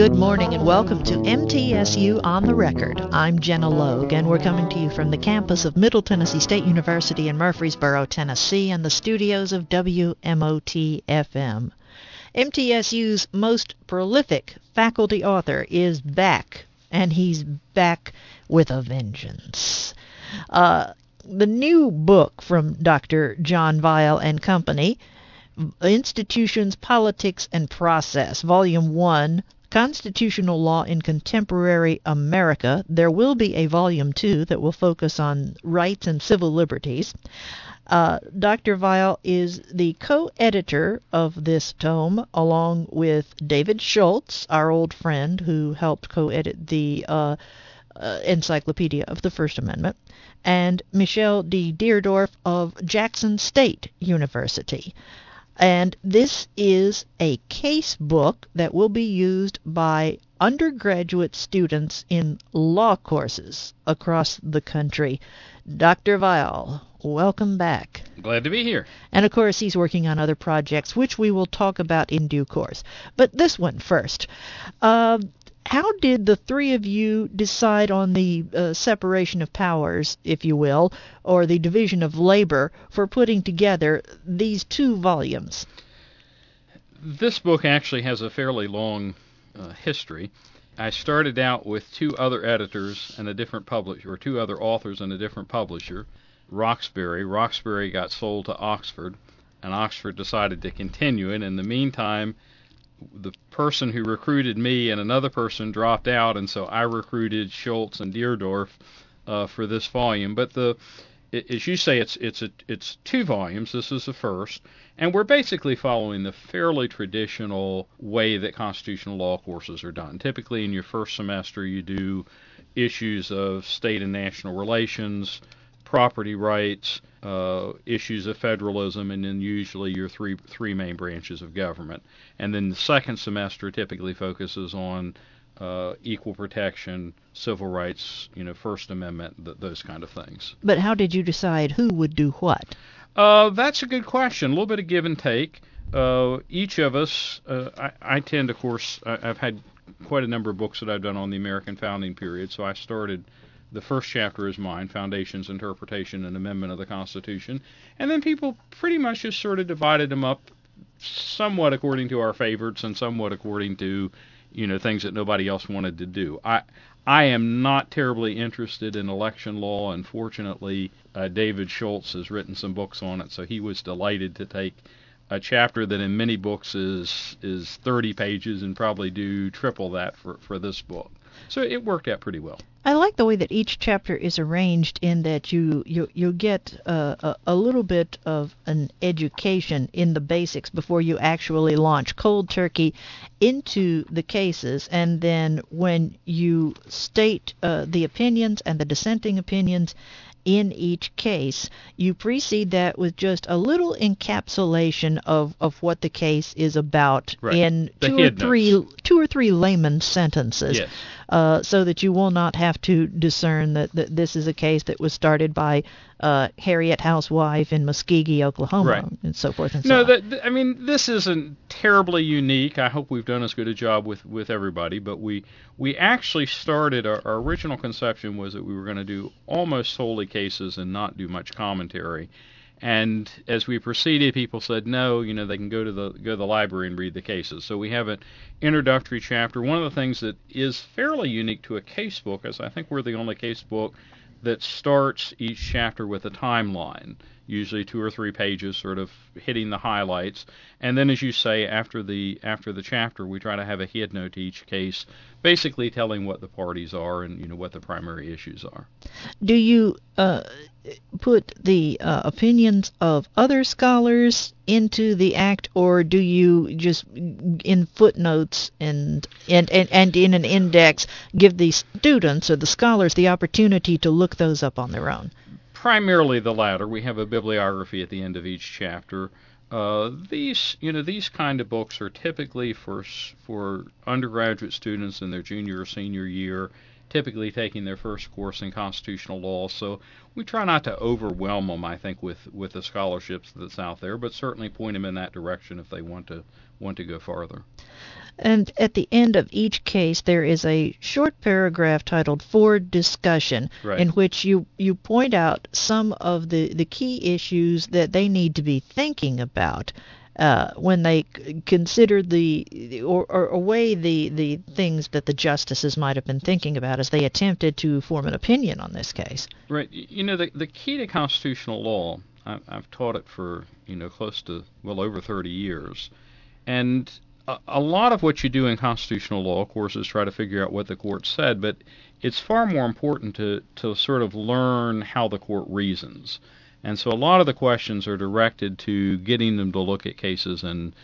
Good morning and welcome to MTSU On the Record. I'm Jenna Logue, and we're coming to you from the campus of Middle Tennessee State University in Murfreesboro, Tennessee, and the studios of WMOT-FM. MTSU's most prolific faculty author is back, and he's back with a vengeance. The new book from Dr. John Weil and Company, Institutions, Politics, and Process, Volume 1, Constitutional Law in Contemporary America. There will be a Volume 2 that will focus on rights and civil liberties. Dr. Weil is the co-editor of this tome, along with David Schultz, our old friend who helped co-edit the Encyclopedia of the First Amendment, and Michelle D. Deardorff of Jackson State University. And this is a case book that will be used by undergraduate students in law courses across the country. Dr. Weil, welcome back. Glad to be here. And of course, he's working on other projects, which we will talk about in due course. But this one first. How did the three of you decide on the separation of powers, if you will, or the division of labor for putting together these two volumes? This book actually has a fairly long history. I started out with two other editors and a different publisher, or two other authors and a different publisher, Roxbury. Roxbury got sold to Oxford, and Oxford decided to continue it. In the meantime, the person who recruited me and another person dropped out, and so I recruited Schultz and Deardorff for this volume. But as you say, it's two volumes. This is the first, and we're basically following the fairly traditional way that constitutional law courses are done. Typically, in your first semester, you do issues of state and national relations, property rights, issues of federalism, and then usually your three main branches of government. And then the second semester typically focuses on equal protection, civil rights, First Amendment, those kind of things. But how did you decide who would do what? That's a good question. A little bit of give and take. Each of us, I tend, of course, I've had quite a number of books that I've done on the American founding period, so I started. The first chapter is mine, Foundations, Interpretation, and Amendment of the Constitution. And then people pretty much just sort of divided them up somewhat according to our favorites and somewhat according to, things that nobody else wanted to do. I am not terribly interested in election law. Unfortunately, David Schultz has written some books on it, so he was delighted to take a chapter that in many books is 30 pages and probably do triple that for this book. So it worked out pretty well. I like the way that each chapter is arranged in that you get a little bit of an education in the basics before you actually launch cold turkey into the cases, and then when you state the opinions and the dissenting opinions in each case, you precede that with just a little encapsulation of what the case is about in two or three layman sentences. Yes. So that you will not have to discern that this is a case that was started by Harriet Housewife in Muskogee, Oklahoma, and so forth and so on. This isn't terribly unique. I hope we've done as good a job with everybody, but we actually started, our original conception was that we were going to do almost solely cases and not do much commentary. And as we proceeded, people said no, they can go to the library and read the cases. So we have an introductory chapter. One of the things that is fairly unique to a case book is I think we're the only case book that starts each chapter with a timeline, usually 2 or 3 pages, sort of hitting the highlights. And then, as you say, after the chapter, we try to have a head note to each case, basically telling what the parties are and what the primary issues are. Do you put the opinions of other scholars into the act, or do you just, in footnotes and in an index, give the students or the scholars the opportunity to look those up on their own? Primarily the latter. We have a bibliography at the end of each chapter. These kind of books are typically for undergraduate students in their junior or senior year, typically taking their first course in constitutional law. So we try not to overwhelm them, I think, with the scholarships that's out there, but certainly point them in that direction if they want to go farther. And at the end of each case, there is a short paragraph titled "For Discussion," right, in which you point out some of the key issues that they need to be thinking about when they consider or weigh the things that the justices might have been thinking about as they attempted to form an opinion on this case. Right. The key to constitutional law, I've taught it for close to over 30 years, and a lot of what you do in constitutional law, of course, is try to figure out what the court said, but it's far more important to sort of learn how the court reasons. And so a lot of the questions are directed to getting them to look at cases and,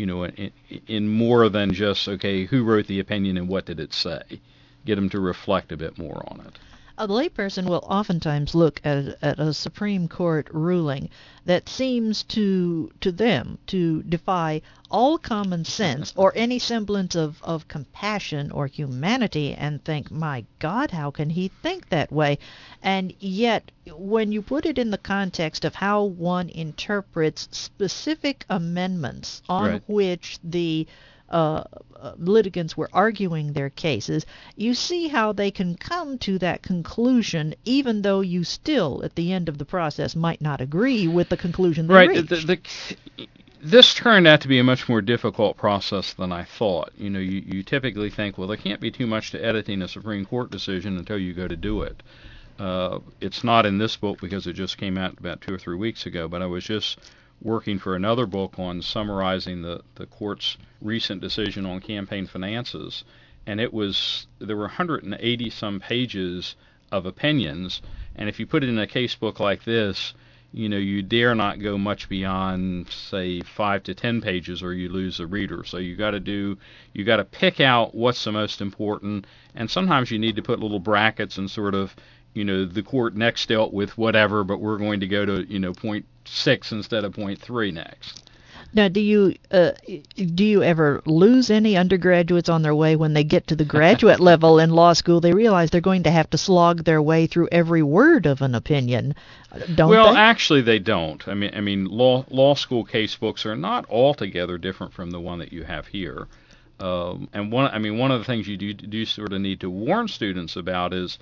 in more than just, okay, who wrote the opinion and what did it say? Get them to reflect a bit more on it. A layperson will oftentimes look at a Supreme Court ruling that seems to them to defy all common sense or any semblance of compassion or humanity and think, my God, how can he think that way? And yet, when you put it in the context of how one interprets specific amendments on right, which the litigants were arguing their cases, you see how they can come to that conclusion even though you still, at the end of the process, might not agree with the conclusion they reached. This turned out to be a much more difficult process than I thought. You typically think, well, there can't be too much to editing a Supreme Court decision until you go to do it. It's not in this book because it just came out about 2 or 3 weeks ago, but I was just working for another book on summarizing the court's recent decision on campaign finances, and there were 180 some pages of opinions, and if you put it in a case book like this, you dare not go much beyond, say, 5 to 10 pages or you lose the reader. So you got to pick out what's the most important, and sometimes you need to put little brackets and sort of, the court next dealt with whatever, but we're going to go to, point 6 instead of point 3 next. Now, do you ever lose any undergraduates on their way when they get to the graduate level in law school? They realize they're going to have to slog their way through every word of an opinion, don't they? Well, actually, they don't. I mean, law school case books are not altogether different from the one that you have here. And one of the things you do sort of need to warn students about is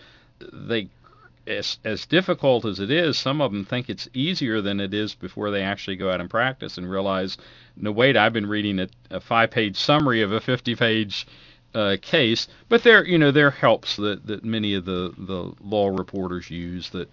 as difficult as it is, some of them think it's easier than it is before they actually go out and practice and realize, no, wait, I've been reading a 5-page summary of a 50-page case. But there are helps that many of the law reporters use that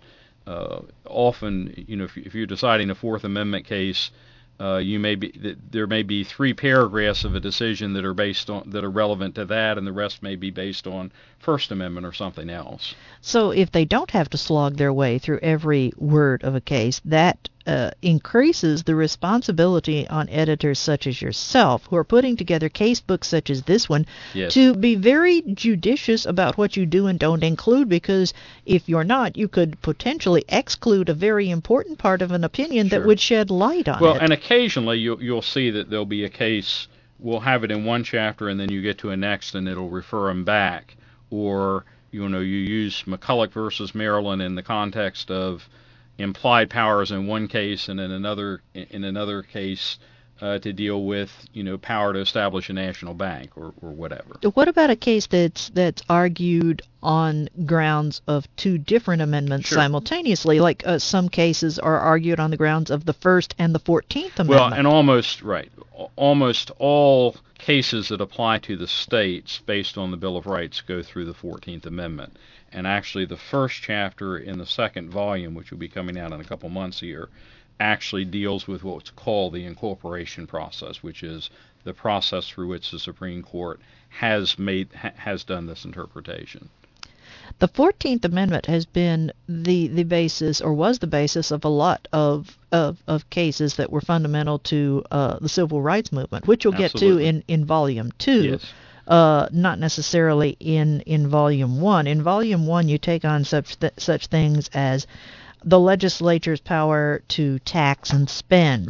often, if you're deciding a Fourth Amendment case, there may be 3 paragraphs of a decision that are relevant to that, and the rest may be based on First Amendment or something else. So if they don't have to slog their way through every word of a case, that increases the responsibility on editors such as yourself, who are putting together case books such as this one, yes, to be very judicious about what you do and don't include, because if you're not, you could potentially exclude a very important part of an opinion sure, that would shed light on it. Well, and occasionally you'll see that there'll be a case, we'll have it in one chapter and then you get to a next and it'll refer them back. Or, you use McCulloch versus Maryland in the context of implied powers in one case and in another case to deal with, power to establish a national bank or whatever. What about a case that's argued on grounds of 2 different amendments sure, simultaneously? Like some cases are argued on the grounds of the First and the 14th Amendment. Well, and almost all cases that apply to the states based on the Bill of Rights go through the 14th Amendment. And actually the first chapter in the second volume, which will be coming out in a couple months here, actually deals with what's called the incorporation process, which is the process through which the Supreme Court has done this interpretation. The 14th Amendment has been the basis, or was the basis, of a lot of cases that were fundamental to the Civil Rights Movement, which you'll Absolutely. get to in Volume 2. Yes. Not necessarily in Volume 1. In Volume 1, you take on such things as the legislature's power to tax and spend, right,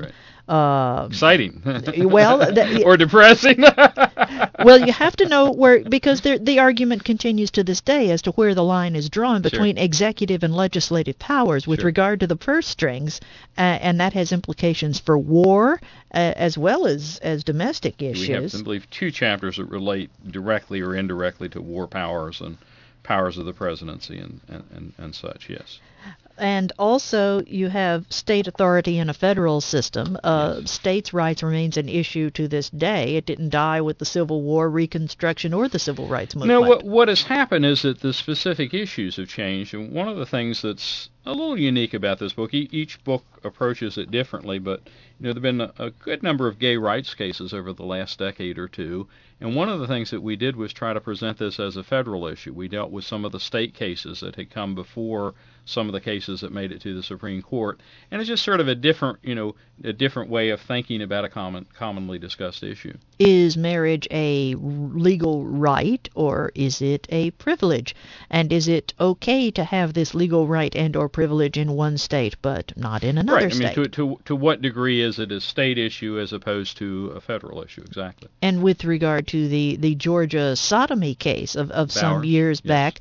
Exciting. Well, or depressing. well, you have to know where, because the argument continues to this day as to where the line is drawn between executive and legislative powers with regard to the purse strings, and that has implications for war as well as domestic issues. We have, I believe, 2 chapters that relate directly or indirectly to war powers and powers of the presidency and such, yes. And also, you have state authority in a federal system. States' rights remains an issue to this day. It didn't die with the Civil War, Reconstruction, or the Civil Rights Movement. No, what has happened is that the specific issues have changed, and one of the things that's a little unique about this book, each book approaches it differently, but there have been a good number of gay rights cases over the last decade or two, and one of the things that we did was try to present this as a federal issue. We dealt with some of the state cases that had come before some of the cases that made it to the Supreme Court, and it's just sort of a different way of thinking about a commonly discussed issue. Is marriage a legal right, or is it a privilege? And is it okay to have this legal right and or privilege in one state but not in another state? Right. I mean, to what degree is it a state issue as opposed to a federal issue? Exactly. And with regard to the Georgia sodomy case of some years back,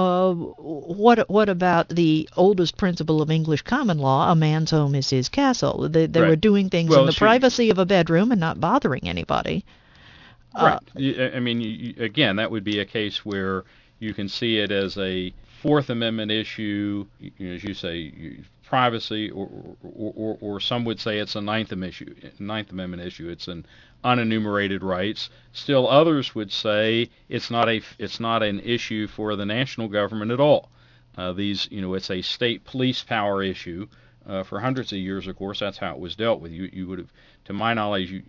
what about the oldest principle of English common law, a man's home is his castle? They were doing things in the privacy of a bedroom and not bothering anybody. Right. I mean, again, that would be a case where you can see it as a Fourth Amendment issue, as you say, privacy, or some would say it's a Ninth Amendment issue. It's an unenumerated rights. Still, others would say it's not an issue for the national government at all. It's a state police power issue. For hundreds of years, of course, that's how it was dealt with. You would have, to my knowledge,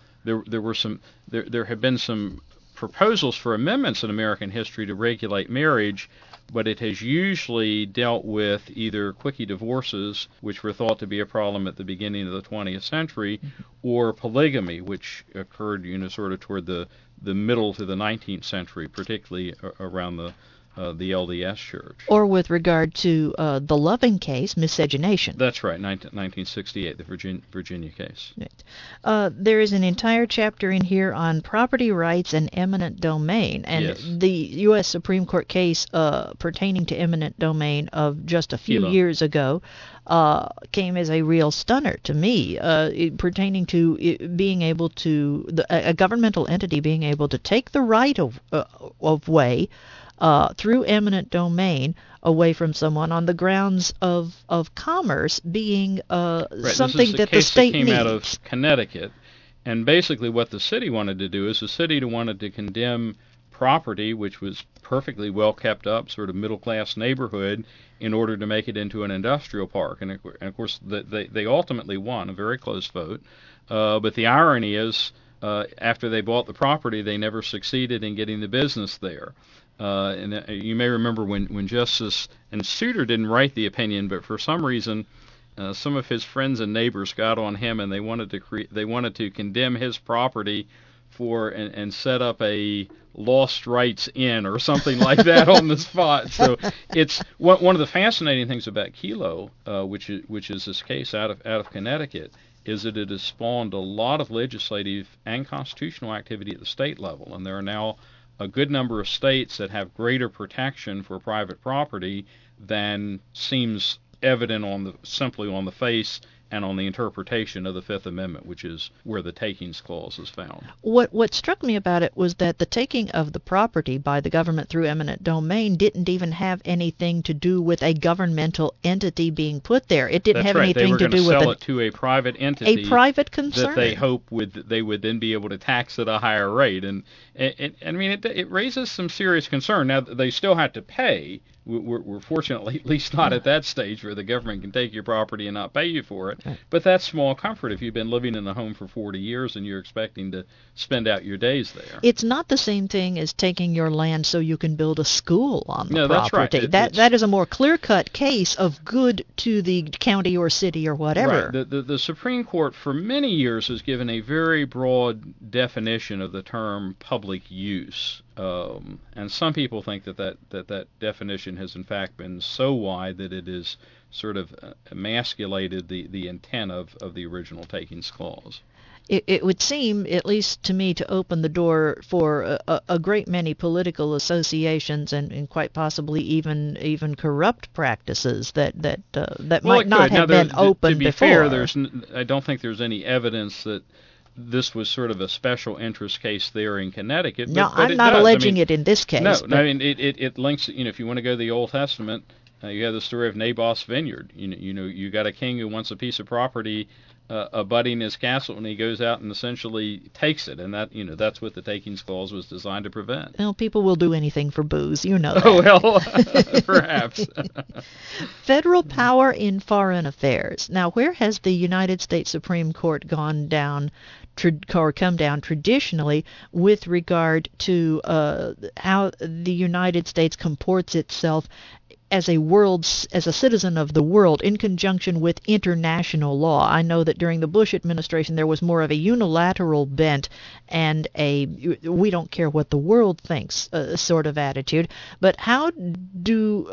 there have been some proposals for amendments in American history to regulate marriage, but it has usually dealt with either quickie divorces, which were thought to be a problem at the beginning of the 20th century, or polygamy, which occurred, sort of toward the middle to the 19th century, particularly around the LDS Church. Or with regard to the Loving case, miscegenation. That's right, 1968, the Virginia case. Right. There is an entire chapter in here on property rights and eminent domain, and the U.S. Supreme Court case pertaining to eminent domain of just a few years ago came as a real stunner to me, pertaining to being able to, a governmental entity being able to take the right of way through eminent domain away from someone on the grounds of commerce being something that the state needs. This is a case that came out of Connecticut, and basically what the city wanted to do is the city wanted to condemn property which was perfectly well kept up, sort of middle-class neighborhood, in order to make it into an industrial park. And of course, they ultimately won, a very close vote. But the irony is, after they bought the property, they never succeeded in getting the business there. And you may remember when Justice and Souter didn't write the opinion, but for some reason, some of his friends and neighbors got on him, and they wanted to condemn his property and set up a lost rights inn or something like that on the spot. So it's one of the fascinating things about Kelo, which is this case out of Connecticut, is that it has spawned a lot of legislative and constitutional activity at the state level, and there are now a good number of states that have greater protection for private property than seems evident simply on the face and on the interpretation of the Fifth Amendment, which is where the takings clause is found. What struck me about it was that the taking of the property by the government through eminent domain didn't even have anything to do with a governmental entity being put there. It didn't have anything to do with sell it to a private entity, a private concern that they hope they would then be able to tax at a higher rate. And I mean, it raises some serious concern. Now, they still have to pay. We're fortunately at least not at that stage where the government can take your property and not pay you for it. But that's small comfort if you've been living in the home for 40 years and you're expecting to spend out your days there. It's not the same thing as taking your land so you can build a school on the property. That's right. That is a more clear-cut case of good to the county or city or whatever. Right. The Supreme Court for many years has given a very broad definition of the term public use. And some people think that definition has in fact been so wide that it has sort of emasculated the intent of the original Takings Clause. It would seem, at least to me, to open the door for a great many political associations and quite possibly even corrupt practices that might not have been open before. To be fair, I don't think there's any evidence that this was sort of a special interest case there in Connecticut. No, I'm not alleging it in this case. No, I mean it links. If you want to go to the Old Testament, you have the story of Naboth's vineyard. You got a king who wants a piece of property abutting his castle, and he goes out and essentially takes it, and that's what the Takings Clause was designed to prevent. Well, people will do anything for booze, you know that. Oh, well, perhaps. Federal power in foreign affairs. Now, where has the United States Supreme Court come down traditionally with regard to how the United States comports itself as a citizen of the world in conjunction with international law? I know that during the Bush administration there was more of a unilateral bent and a we don't care what the world thinks sort of attitude. But how does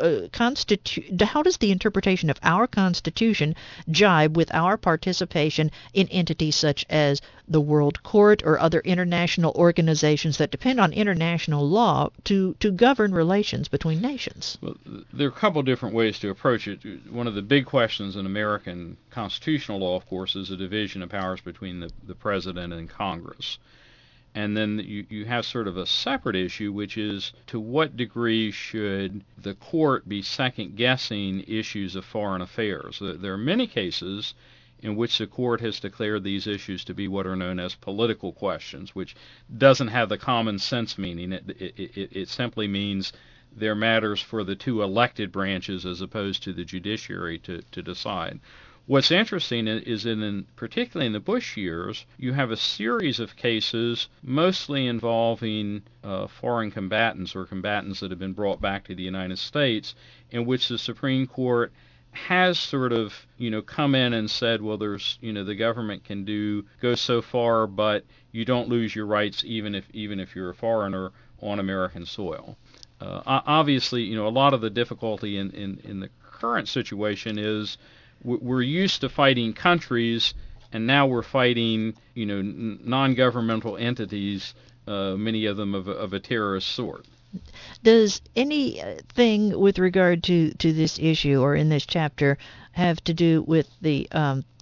the interpretation of our Constitution jibe with our participation in entities such as the World Court or other international organizations that depend on international law to govern relations between nations? Well, there are a couple different ways to approach it. One of the big questions in American constitutional law, of course, is the division of powers between the President and Congress. And then you have sort of a separate issue, which is to what degree should the court be second-guessing issues of foreign affairs? There are many cases in which the court has declared these issues to be what are known as political questions, which doesn't have the common sense meaning. It simply means they're matters for the two elected branches as opposed to the judiciary to decide. What's interesting is particularly in the Bush years, you have a series of cases mostly involving foreign combatants or combatants that have been brought back to the United States, in which the Supreme Court has sort of, come in and said, well, there's, the government can go so far, but you don't lose your rights even if you're a foreigner on American soil. Obviously, a lot of the difficulty in the current situation is we're used to fighting countries, and now we're fighting, non-governmental entities, many of them of a terrorist sort. Does anything with regard to this issue or in this chapter have to do with the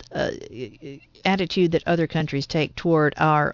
attitude that other countries take toward our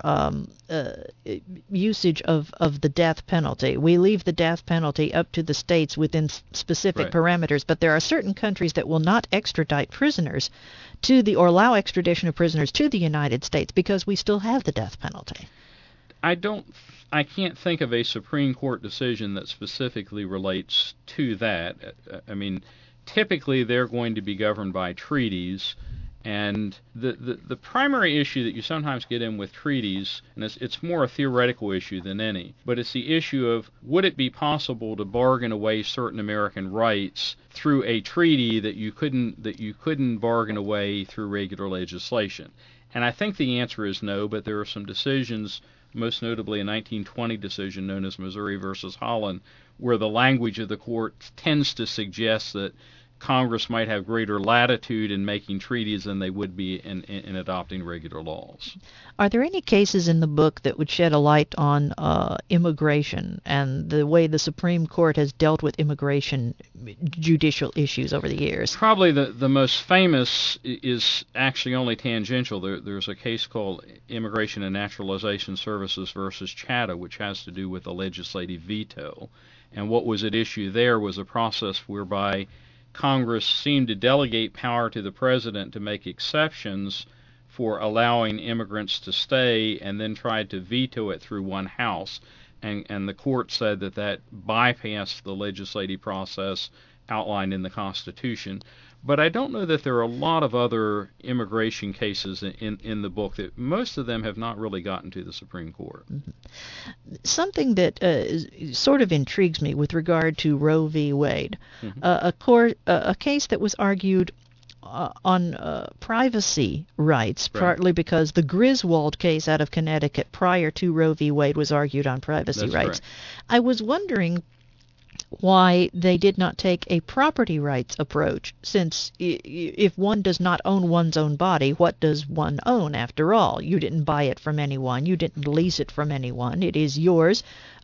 usage of the death penalty? We leave the death penalty up to the states within specific parameters, but there are certain countries that will not extradite prisoners or allow extradition of prisoners to the United States because we still have the death penalty. I can't think of a Supreme Court decision that specifically relates to that. I mean, typically they're going to be governed by treaties, and the primary issue that you sometimes get in with treaties, and it's more a theoretical issue than any, but it's the issue of would it be possible to bargain away certain American rights through a treaty that you couldn't bargain away through regular legislation. And I think the answer is no, but there are some decisions, most notably a 1920 decision known as Missouri versus Holland, where the language of the court tends to suggest that Congress might have greater latitude in making treaties than they would be in adopting regular laws. Are there any cases in the book that would shed a light on immigration and the way the Supreme Court has dealt with immigration judicial issues over the years? Probably the most famous is actually only tangential. There's a case called Immigration and Naturalization Services versus Chatham, which has to do with a legislative veto. And what was at issue there was a process whereby Congress seemed to delegate power to the president to make exceptions for allowing immigrants to stay and then tried to veto it through one house. And the court said that bypassed the legislative process outlined in the Constitution. But I don't know that there are a lot of other immigration cases in the book that most of them have not really gotten to the Supreme Court. Mm-hmm. Something that sort of intrigues me with regard to Roe v. Wade, a case that was argued privacy rights, Right. partly because the Griswold case out of Connecticut prior to Roe v. Wade was argued on privacy That's rights. correct. I was wondering why they did not take a property rights approach, since if one does not own one's own body, what does one own after all? You didn't buy it from anyone. You didn't lease it from anyone. It is yours.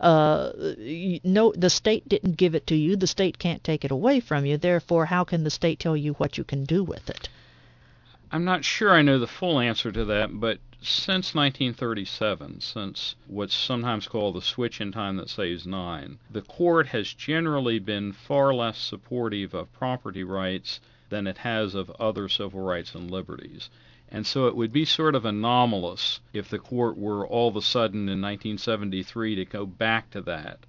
No, the state didn't give it to you. The state can't take it away from you. Therefore, how can the state tell you what you can do with it? I'm not sure I know the full answer to that, but since 1937, since what's sometimes called the switch in time that saves nine, the court has generally been far less supportive of property rights than it has of other civil rights and liberties. And so it would be sort of anomalous if the court were all of a sudden in 1973 to go back to that.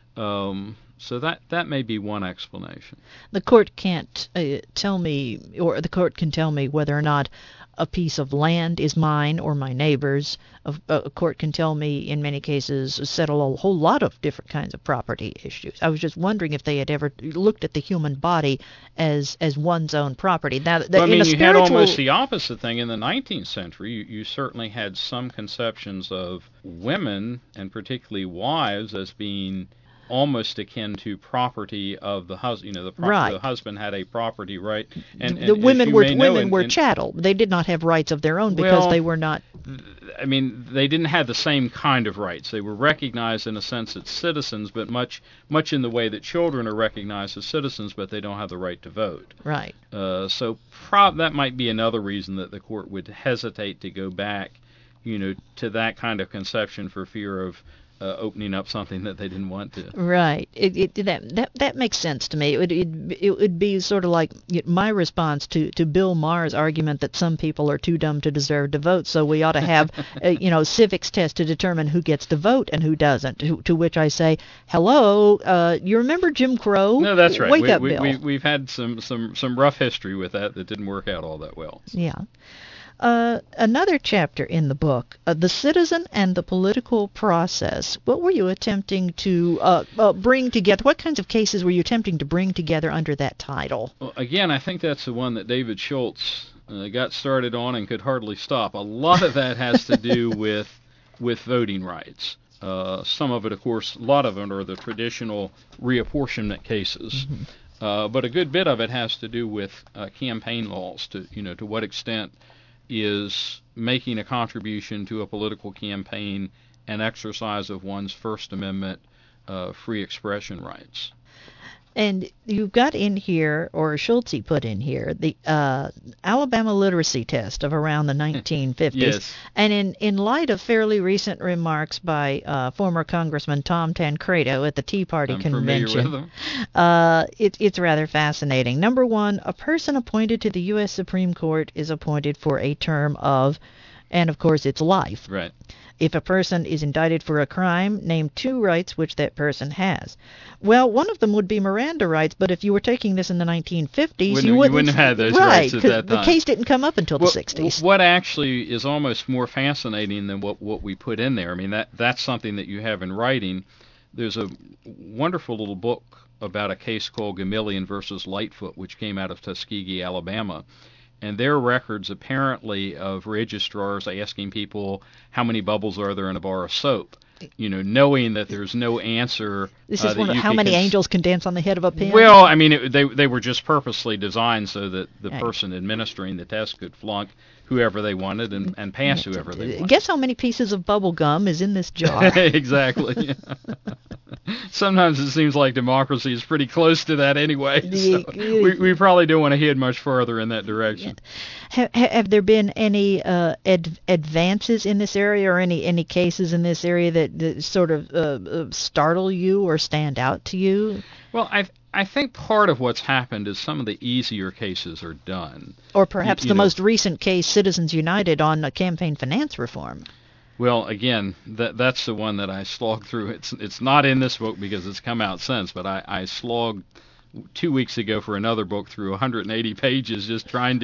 So that may be one explanation. The court can't tell me, or the court can tell me whether or not a piece of land is mine or my neighbor's. A court can tell me, in many cases, settle a whole lot of different kinds of property issues. I was just wondering if they had ever looked at the human body as one's own property. Now, Well, I mean, you had almost the opposite thing in the 19th century. You certainly had some conceptions of women, and particularly wives, as being almost akin to property of the husband. Right. The husband had a property right, and the women were in chattel. They did not have rights of their own because they were not. I mean, they didn't have the same kind of rights. They were recognized in a sense as citizens, but much in the way that children are recognized as citizens, but they don't have the right to vote. Right. So that might be another reason that the court would hesitate to go back, to that kind of conception for fear of opening up something that they didn't want to. Right. That makes sense to me. It would be sort of like my response to Bill Maher's argument that some people are too dumb to deserve to vote, so we ought to have civics test to determine who gets to vote and who doesn't. To which I say, hello, you remember Jim Crow? No, that's right. Wake up, Bill. We've had some rough history with that didn't work out all that well. Yeah. Another chapter in the book, The Citizen and the Political Process. What were you attempting to bring together? What kinds of cases were you attempting to bring together under that title? Well, again, I think that's the one that David Schultz got started on and could hardly stop. A lot of that has to do with voting rights. Some of it, of course, a lot of them are the traditional reapportionment cases. Mm-hmm. But a good bit of it has to do with campaign laws, to what extent is making a contribution to a political campaign an exercise of one's First Amendment free expression rights. And you've got in here, or Schultz put in here, the Alabama literacy test of around the 1950s. Yes. And in light of fairly recent remarks by former Congressman Tom Tancredo at the Tea Party convention, familiar with him. It's rather fascinating. Number one, a person appointed to the U.S. Supreme Court is appointed for a term of, and of course it's life. Right. If a person is indicted for a crime, name two rights which that person has. Well, one of them would be Miranda rights, but if you were taking this in the 1950s, you wouldn't have had those right, rights at that time. The case didn't come up until the 60s. What actually is almost more fascinating than what we put in there, I mean, that's something that you have in writing. There's a wonderful little book about a case called Gamillion versus Lightfoot, which came out of Tuskegee, Alabama. And there are records apparently of registrars asking people how many bubbles are there in a bar of soap, knowing that there's no answer. This is how many angels can dance on the head of a pin? Well, I mean, they were just purposely designed so that the person administering the test could flunk whoever they wanted and pass whoever they wanted. Guess how many pieces of bubble gum is in this jar? Exactly. Sometimes it seems like democracy is pretty close to that anyway. So we probably don't want to head much further in that direction. Have there been any advances in this area, or any cases in this area that sort of startle you or stand out to you? Well, I think part of what's happened is some of the easier cases are done. Or perhaps the most recent case, Citizens United, on campaign finance reform. Well, again, that's the one that I slogged through. It's not in this book because it's come out since, but I slogged 2 weeks ago for another book through 180 pages just trying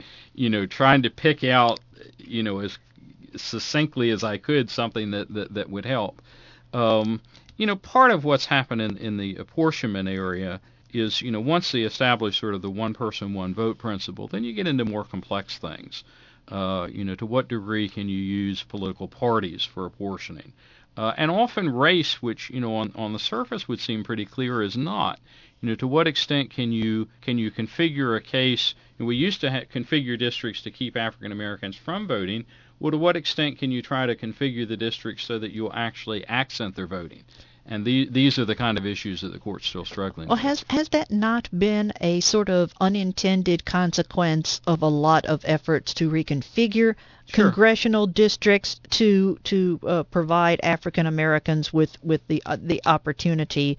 to pick out, as succinctly as I could something that would help. Part of what's happened in the apportionment area is, once they establish sort of the one person, one vote principle, then you get into more complex things. To what degree can you use political parties for apportioning? And often race, which, on the surface would seem pretty clear, is not. To what extent can you configure a case? We used to configure districts to keep African Americans from voting. Well, to what extent can you try to configure the districts so that you'll actually accent their voting? And these are the kind of issues that the court's still struggling with. Has that not been a sort of unintended consequence of a lot of efforts to reconfigure congressional districts to provide African Americans with the opportunity?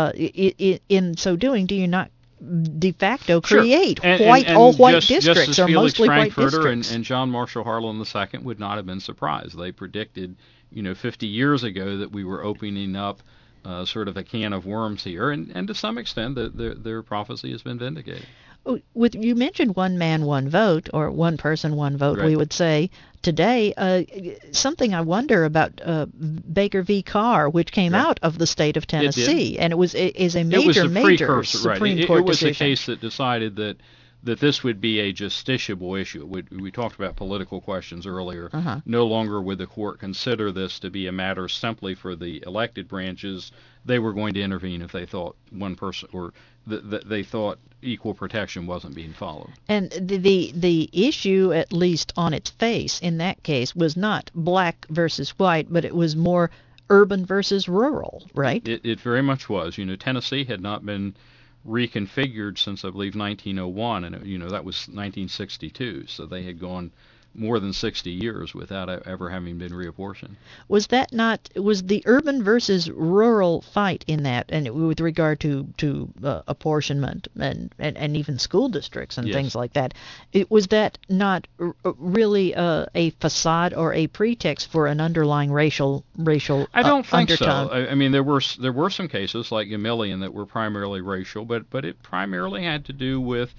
In so doing, do you not de facto create all-white districts or mostly white districts? And John Marshall Harlan II would not have been surprised. They predicted 50 years ago that we were opening up sort of a can of worms here, and to some extent their prophecy has been vindicated. You mentioned one man, one vote, or one person, one vote, right. We would say today. Something I wonder about Baker v. Carr, which came out of the state of Tennessee, and it is a major Supreme Court decision. It was the case that decided that this would be a justiciable issue. We talked about political questions earlier. No longer would the court consider this to be a matter simply for the elected branches. They were going to intervene if they thought one person or they thought equal protection wasn't being followed. And the issue, at least on its face in that case, was not black versus white, but it was more urban versus rural, right? It very much was. Tennessee had not been reconfigured since, I believe, 1901, and that was 1962, so they had gone more than 60 years without ever having been reapportioned. Was the urban versus rural fight in that, and with regard to apportionment and even school districts and things like that, was that not really a facade or a pretext for an underlying racial I don't think undertone? So. I mean, there were some cases like Emilion that were primarily racial, but it primarily had to do with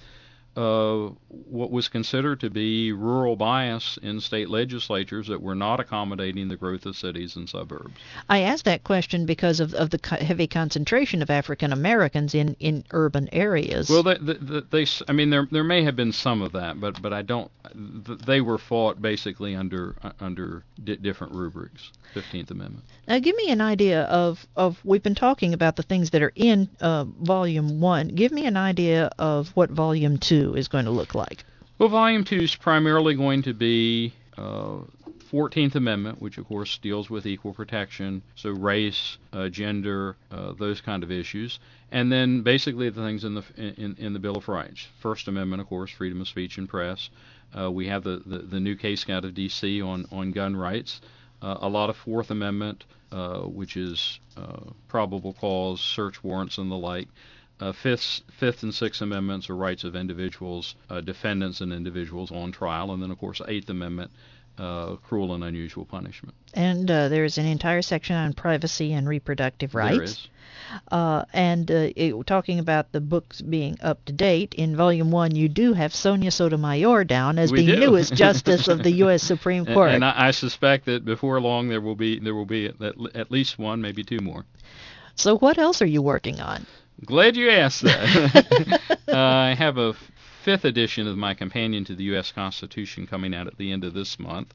what was considered to be rural bias in state legislatures that were not accommodating the growth of cities and suburbs. I asked that question because of the heavy concentration of African Americans in urban areas. Well, there may have been some of that, but I don't. They were fought basically under different rubrics. 15th Amendment. Now, give me an idea of we've been talking about the things that are in Volume 1. Give me an idea of what Volume 2 is going to look like. Well, Volume 2 is primarily going to be 14th Amendment, which, of course, deals with equal protection, so race, gender, those kind of issues, and then basically the things in the Bill of Rights. First Amendment, of course, freedom of speech and press. We have the new case out of D.C. on gun rights. A lot of Fourth Amendment, which is probable cause, search warrants, and the like. Fifth and Sixth Amendments are rights of individuals, defendants and individuals on trial. And then, of course, Eighth Amendment, cruel and unusual punishment. And there's an entire section on privacy and reproductive rights. There is. Talking about the books being up to date, in Volume 1 you do have Sonia Sotomayor down as the newest Justice of the U.S. Supreme Court. And I suspect that before long there will be at least one, maybe two more. So what else are you working on? Glad you asked that. I have a fifth edition of my companion to the U.S. Constitution coming out at the end of this month.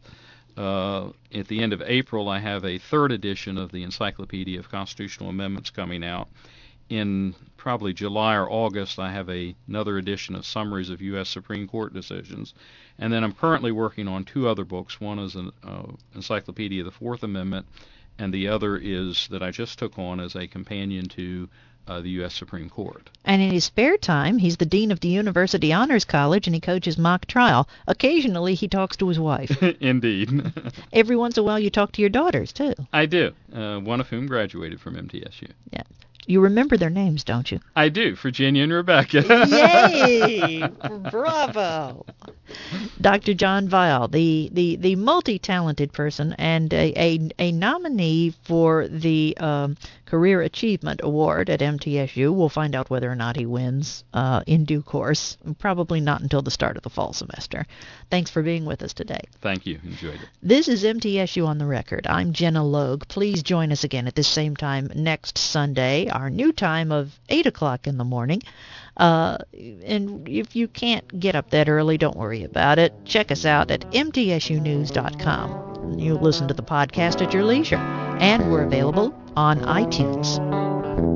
At the end of April, I have a third edition of the Encyclopedia of Constitutional Amendments coming out. In probably July or August, I have another edition of Summaries of U.S. Supreme Court Decisions. And then I'm currently working on two other books. One is an Encyclopedia of the Fourth Amendment, and the other is that I just took on as a companion to the U.S. Supreme Court. And in his spare time, he's the dean of the University Honors College, and he coaches mock trial. Occasionally, he talks to his wife. Indeed. Every once in a while, you talk to your daughters, too. I do, one of whom graduated from MTSU. Yeah. You remember their names, don't you? I do, Virginia and Rebecca. Yay! Bravo! Dr. John Vial, the multi-talented person and a nominee for the Career Achievement Award at MTSU. We'll find out whether or not he wins in due course, probably not until the start of the fall semester. Thanks for being with us today. Thank you. Enjoyed it. This is MTSU on the Record. I'm Jenna Logue. Please join us again at this same time next Sunday, our new time of 8 o'clock in the morning. And if you can't get up that early, don't worry about it. Check us out at mtsunews.com. You'll listen to the podcast at your leisure. And we're available on iTunes.